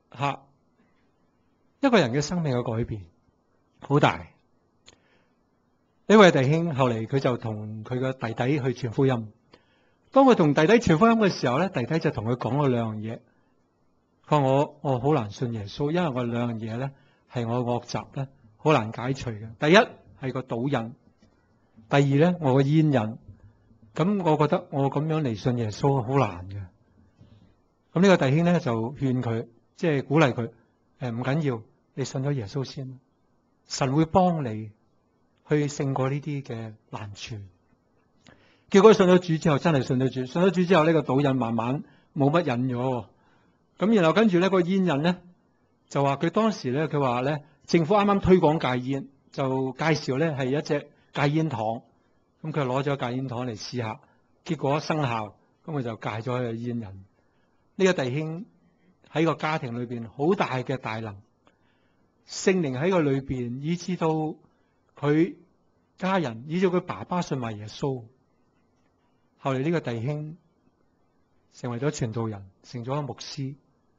一個人嘅生命嘅改變好大。呢位弟兄後嚟佢就同佢個弟弟去傳福音。當佢同弟弟傳福音嘅時候咧，弟弟就同佢講咗2樣嘢。佢話我好難信耶穌，因為我2樣嘢咧係我惡習咧。好難解除嘅。第一係個賭癮，第二咧我個煙癮。咁我覺得我咁樣嚟信耶穌好難嘅。咁呢個弟兄咧就勸佢，即係鼓勵佢，唔緊要，你信咗耶穌先，神會幫你去勝過呢啲嘅難處。結果信咗主之後，真係信咗主。信咗主之後呢個賭癮慢慢冇乜癮咗。咁然後跟住咧個煙癮咧就話佢當時咧佢話咧。政府啱啱推廣戒煙，就介紹咧係一隻戒煙糖，咁佢攞咗戒煙糖嚟試下，結果生效，咁佢就戒咗佢嘅煙癮。呢個弟兄喺個家庭裏邊好大嘅大能，聖靈喺個裏邊，以至到佢家人，以至佢爸爸信埋耶穌。後嚟呢個弟兄成為咗傳道人，成咗個牧師，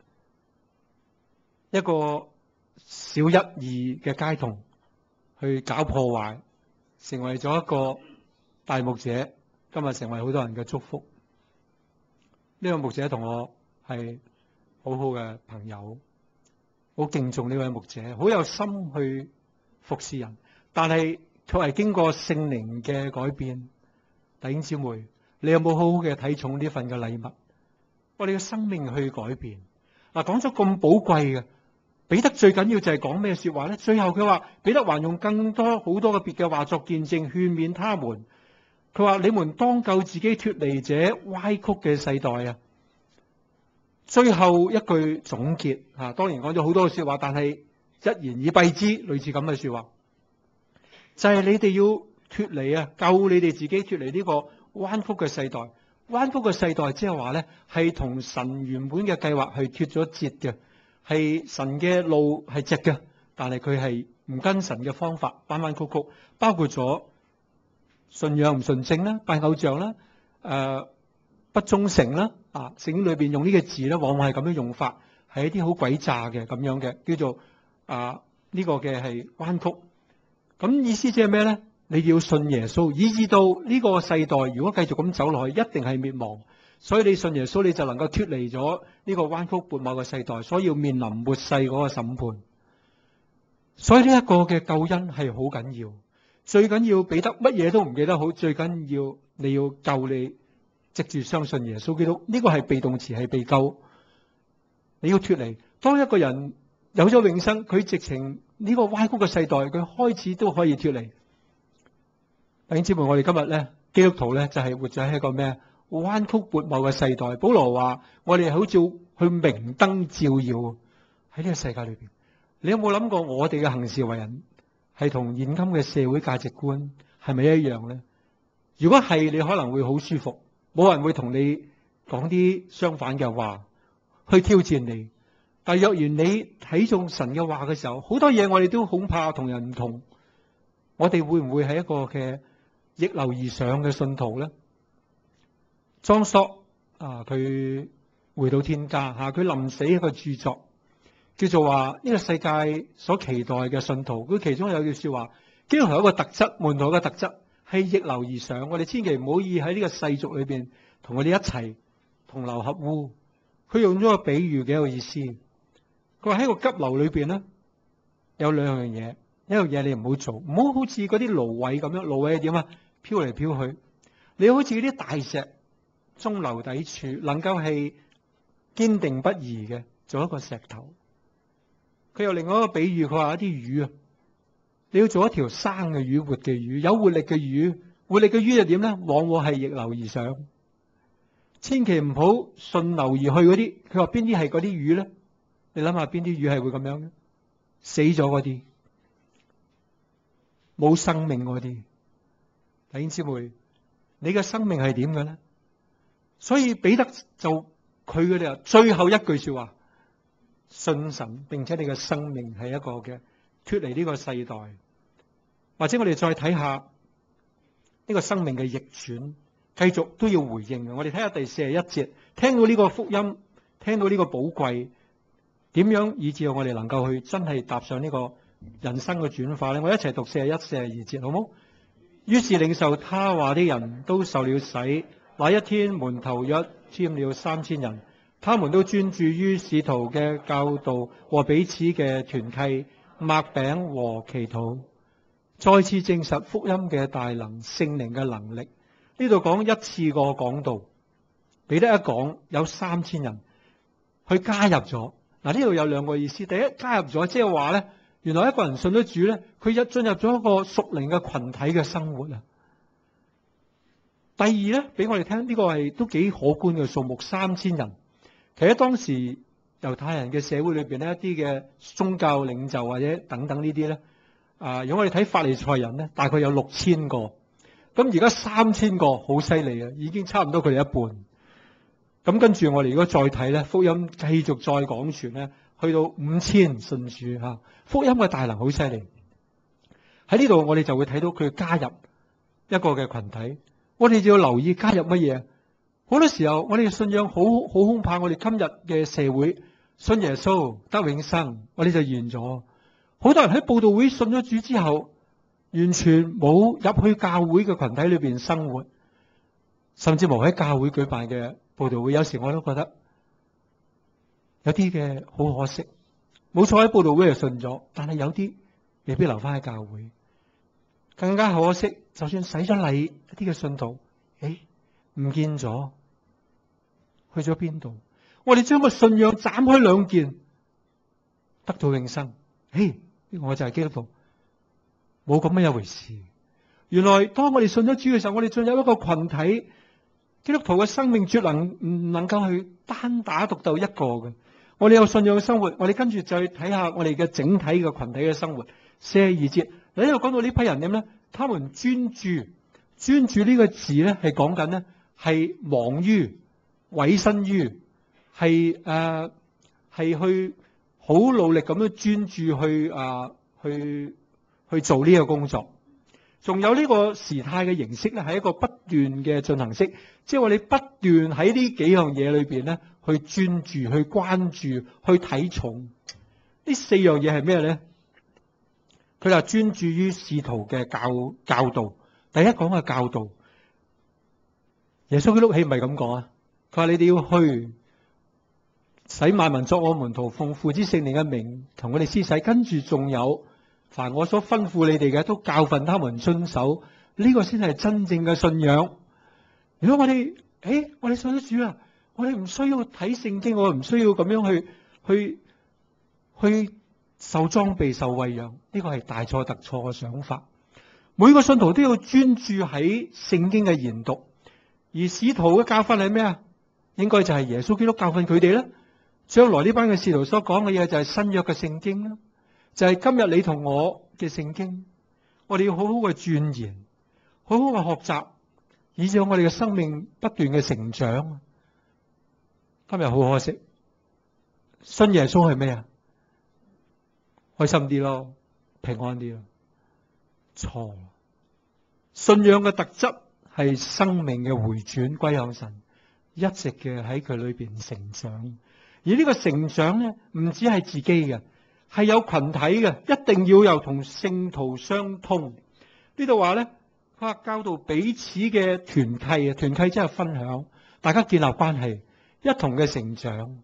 一個小1、2嘅街童去搞破壞，成為咗一個大牧者，今日成為好多人嘅祝福。呢個牧者同我係好好嘅朋友，好敬重呢位牧者，好有心去服侍人，但係佢係經過聖靈嘅改變。弟兄姊妹，你有冇好好嘅睇重呢份嘅禮物？我哋嘅生命去改變。講咗咁寶貴嘅。彼得最緊要就係講咩說話咧？最後佢話彼得還用更多好多嘅別嘅話作見證，勸勉他們。佢話你們當救自己脫離這歪曲嘅世代啊！最後一句總結當然講咗好多嘅說話，但係一言以蔽之，類似咁嘅說話，就係你哋要脫離啊，救你哋自己脫離呢個彎曲嘅世代。彎曲嘅世代即係話咧，係同神原本嘅計劃係脫咗節嘅。係神嘅路係直嘅，但係佢係唔跟神嘅方法，彎彎曲曲，包括咗信仰唔純正啦、拜偶像啦、不忠誠啦。聖經裏邊用呢個字咧，往往係咁樣用法，係一啲好詭詐嘅咁樣嘅，叫做呢個嘅係彎曲。咁意思即係咩咧？你要信耶穌，以至到呢個世代如果繼續咁走落去，一定係滅亡。所以你信耶穌，你就能夠脫離咗呢個彎曲悖謬嘅世代，所以要面臨末世嗰個審判。所以呢一個嘅救恩係好緊要，最緊要彼得乜嘢都唔記得好，最緊要你要救你，藉住相信耶穌基督。呢個係被動詞，係被救。你要脫離。當一個人有咗永生，佢直情呢個歪曲嘅世代，佢開始都可以脫離。弟兄姊妹，我哋今日咧，基督徒咧就係活在喺一個咩？彎曲悖謬嘅世代。保羅話我哋好似去明燈照耀喺呢個世界裏邊。你有冇諗過我哋嘅行事為人係同現今嘅社會價值觀係咪一樣呢？如果係，你可能會好舒服，冇人會同你講啲相反嘅話去挑戰你。 但若然你睇重神嘅話嘅時候，好多嘢我哋都恐怕同人唔同。我哋會唔會係一個嘅逆流而上嘅信徒咧？莊索佢回到天家佢臨死一個著作叫做話呢個世界所期待嘅信徒，佢其中有句說話，基督徒有一個特質，門徒嘅特質係逆流而上。我哋千祈唔好以喺呢個世俗裏邊同佢哋一齊同流合污。佢用咗個比喻幾有意思。佢話喺個急流裏邊咧，有兩樣嘢，一樣嘢你唔好做，唔好好似嗰啲蘆葦咁樣。蘆葦係點啊？飄嚟飄去。你好似啲大石中流砥柱，能夠係堅定不移嘅做一個石頭。佢有另外一個比喻，佢話一啲魚你要做一條生嘅魚，活嘅魚，有活力嘅魚。活力嘅魚係點咧？往往係逆流而上。千祈唔好順流而去嗰啲。佢話邊啲係嗰啲魚咧？你諗下邊啲魚係會咁樣嘅？死咗嗰啲，冇生命嗰啲。弟兄姊妹，你嘅生命係點嘅咧？所以彼得就佢哋最後一句說話，信神，並且你嘅生命係一個嘅脫離呢個世代。或者我哋再睇下呢個生命嘅逆轉，繼續都要回應嘅。我哋睇下第41節，聽到呢個福音，聽到呢個寶貴，點樣以至我哋能夠去真係踏上呢個人生嘅轉化咧？我一齊讀41、42節好冇？於是領受他話的人都受了洗。那一天門徒約添了3000人，他們都專注於使徒嘅教導和彼此嘅團契、擘餅和祈禱，再次證實福音嘅大能、聖靈嘅能力。呢度講一次過講道，彼得一講有3000人去加入咗。嗱，呢度有兩個意思。第一，加入咗即係話咧，原來一個人信咗主咧，佢一進入咗一個屬靈嘅群體嘅生活啊。第二咧，俾我哋聽呢個係都幾可觀嘅數目，3000人。其實當時猶太人嘅社會裏邊呢，一啲嘅宗教領袖或者等等呢啲咧，如果我哋睇法利賽人咧，大概有6000個。咁而家3000個，好犀利啊，已經差唔多佢哋一半。咁跟住我哋如果再睇咧，福音繼續再講傳咧，去到5000信主吓，福音嘅大能好犀利。喺呢度我哋就會睇到佢加入一個嘅群體。我哋就要留意加入乜嘢？好多時候我哋嘅信仰好恐怕，我哋今日嘅社會信耶穌得永生，我哋就完咗。好多人喺佈道會信咗主之後，完全冇入去教會嘅群體裏邊生活，甚至無喺教會舉辦嘅佈道會。有時我都覺得有啲嘅好可惜，冇錯喺佈道會就信咗，但係有啲未必留翻喺教會。更加可惜，就算洗咗禮一啲嘅信徒，唔見咗，去咗邊度？我哋將個信仰斬開兩件，得到永生。我就係基督徒，冇咁樣一回事。原來當我哋信咗主嘅時候，我哋進入一個群體，基督徒嘅生命絕唔能夠去單打獨鬥一個嘅。我哋有信仰嘅生活，我哋跟住再睇下我哋嘅整體嘅群體嘅生活。42節，你呢度講到呢批人點咧？他們專注呢個字咧，係講緊咧係忙於委身於係去好努力咁樣專注去做呢個工作。仲有呢個時態嘅形式咧，係一個不斷嘅進行式，即係話你不斷喺呢幾樣嘢裏邊咧去專注、去關注、去睇重。呢4樣嘢係咩咧？佢就專注於使徒嘅教導。第一講嘅教導，耶穌基督豈唔係咁講啊？佢話你哋要去使萬民作我門徒，奉父之聖靈嘅名同佢哋施洗，跟住仲有凡我所吩咐你哋嘅，都教訓他們遵守。呢個先係真正嘅信仰。如果我哋信咗主啊，我哋唔需要睇聖經，我哋唔需要咁樣去受裝備、受餵養，呢個係大錯特錯嘅想法。每個信徒都要專注喺聖經嘅研讀，而使徒嘅教訓係咩啊？應該就係耶穌基督教訓佢哋啦。將來呢班嘅使徒所講嘅嘢就係新約嘅聖經啦，就係今日你同我嘅聖經。我哋要好好嘅鑽研，好好嘅學習，以致我哋嘅生命不斷嘅成長。今日好可惜， 信耶穌係咩啊？開心啲咯，平安啲咯。錯，信仰嘅特質係生命嘅回轉歸向神，一直嘅喺佢裏邊成長。而呢個成長咧，唔止係自己嘅，係有群體嘅，一定要有同聖徒相通。呢度話咧，佢話教導彼此嘅團契啊，團契即係分享，大家建立關係，一同嘅成長。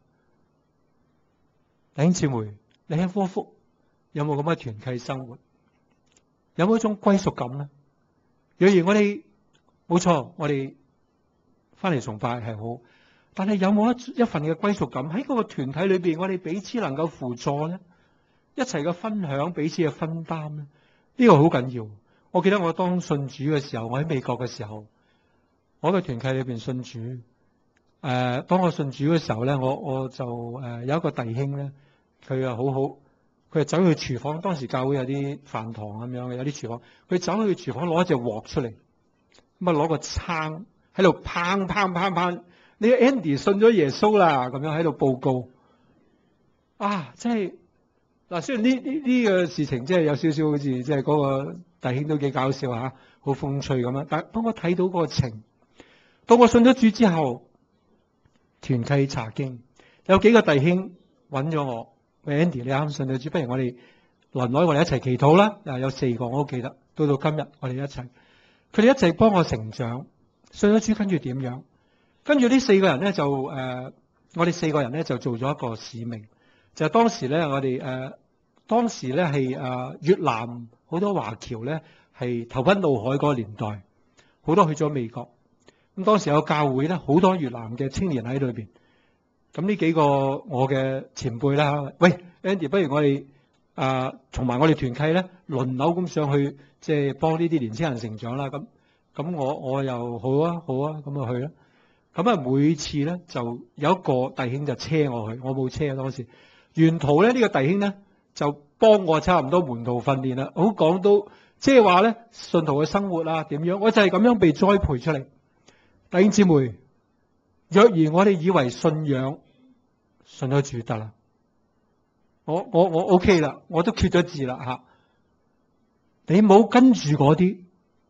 弟兄姊妹，你喺科福有冇咁嘅團契生活？有冇一種歸屬感咧？若然我哋冇錯，我哋翻嚟崇拜係好，但係有冇一份嘅歸屬感喺嗰個團體裏邊？我哋彼此能夠輔助咧，一齊嘅分享，彼此嘅分擔咧，呢個好緊要。我記得我當信主嘅時候，我喺美國嘅時候，我嘅團契裏邊信主。當我信主嘅時候咧，我就有一個弟兄咧，佢又好好。佢就走去廚房，當時教會有啲飯堂咁樣嘅，有啲廚房。佢走去廚房攞一隻鑊出嚟，咁啊攞個撐喺度砰砰砰砰。你 Andy 信咗耶穌啦，咁樣喺度報告。啊，即係嗱，雖然呢個事情即係有少少好似即係嗰個弟兄都幾搞笑嚇，好風趣咁樣。但係當我睇到個情，當我信咗主之後，團契查經有幾個弟兄揾咗我。喂 Andy，你啱信咗主，不如我哋輪流我哋一齊祈禱啦。有4個我都記得，到今日我哋一齊，佢哋一齊幫我成長。信咗主跟住點樣？跟住呢4個人咧就我哋4個人咧就做咗一個使命，就係當時咧我哋當時咧係越南好多華僑咧係投奔怒海嗰個年代，好多去咗美國。咁當時有教會咧，好多越南嘅青年喺裏邊。咁呢幾個我嘅前輩啦，喂 Andy， 不如我哋同埋我哋團契咧輪流咁上去，即係幫呢啲年青人成長啦。咁我又好啊，咁就去啦。咁啊每次咧就有一個弟兄就車我去，我冇車啊當時。沿途咧呢個弟兄咧就幫我差唔多門徒訓練啦，好講到即係話咧信徒嘅生活啊點樣，我就係咁樣被栽培出嚟。弟兄姊妹，若然我哋以為信仰信咗主得啦，我 OK 啦，我都決咗志啦吓。你冇跟住嗰啲，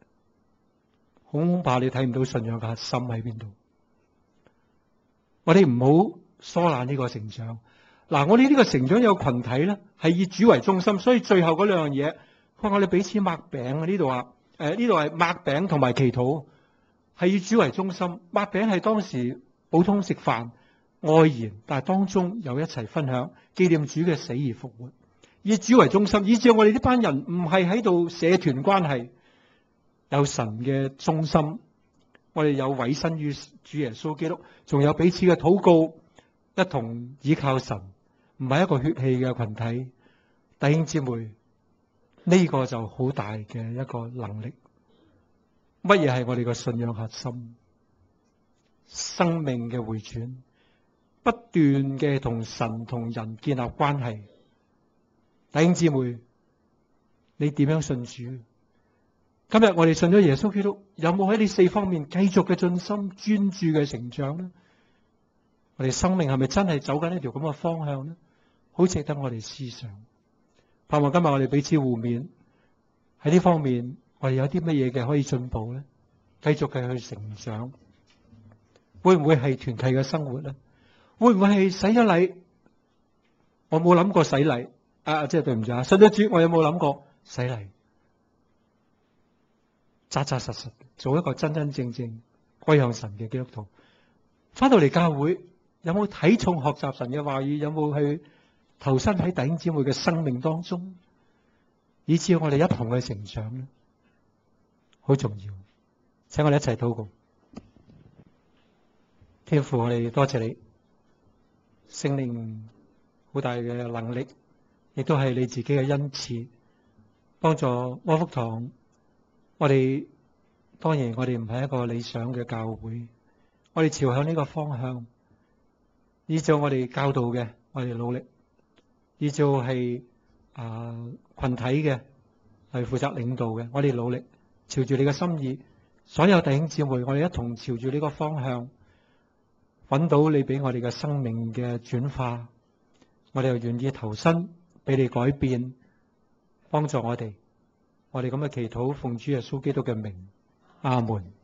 恐怕你睇唔到信仰嘅核心喺邊度。我哋唔好疏懶呢個成長。嗱，我哋呢個成長有群體咧，係以主為中心，所以最後嗰兩樣嘢，佢話我哋彼此擘餅啊。呢度話呢度係擘餅同埋祈禱。係以主為中心，擘餅係當時普通食飯愛筵，但係當中有一齊分享紀念主嘅死而復活，以主為中心，以至我哋呢班人唔係喺度社團關係，有神嘅中心，我哋有委身於主耶穌基督，仲有彼此嘅禱告，一同倚靠神，唔係一個血氣嘅群體。弟兄姊妹，呢個就好大嘅一個能力。乜嘢係我哋嘅信仰核心？生命嘅回轉，不斷嘅同神同人建立關係。弟兄姊妹，你點樣信主？今日我哋信咗耶穌基督，有冇喺呢4方面繼續嘅進心、專注嘅成長呢？我哋生命係咪真係走緊一條咁嘅方向呢？好值得我哋思想。盼望今日我哋彼此互勉，喺呢方面我哋有啲乜嘢嘅可以進步咧？繼續嘅去成長，會唔會係團契嘅生活咧？會唔會係洗咗禮？我冇諗過洗禮，即係對唔住啊！信咗主，我有冇諗過洗禮？扎扎實實做一個真真正正歸向神嘅基督徒。翻到嚟教會，有冇睇重學習神嘅話語？有冇去投身喺弟兄姊妹嘅生命當中，以至我哋一同去成長咧？好重要，請我哋一齊禱告。天父，我哋多謝你，聖靈好大嘅能力，亦都係你自己嘅恩賜，幫助窩福堂。我哋當然我哋唔係一個理想嘅教會，我哋朝向呢個方向，依照我哋教導嘅，我哋努力；依照係群體嘅，係負責領導嘅，我哋努力朝住你嘅心意。所有弟兄姊妹，我哋一同朝住呢個方向，揾到你俾我哋嘅生命嘅轉化， 我哋又願意投身俾你改變，幫助我哋。我哋咁嘅祈禱，奉主耶穌基督嘅名，阿門。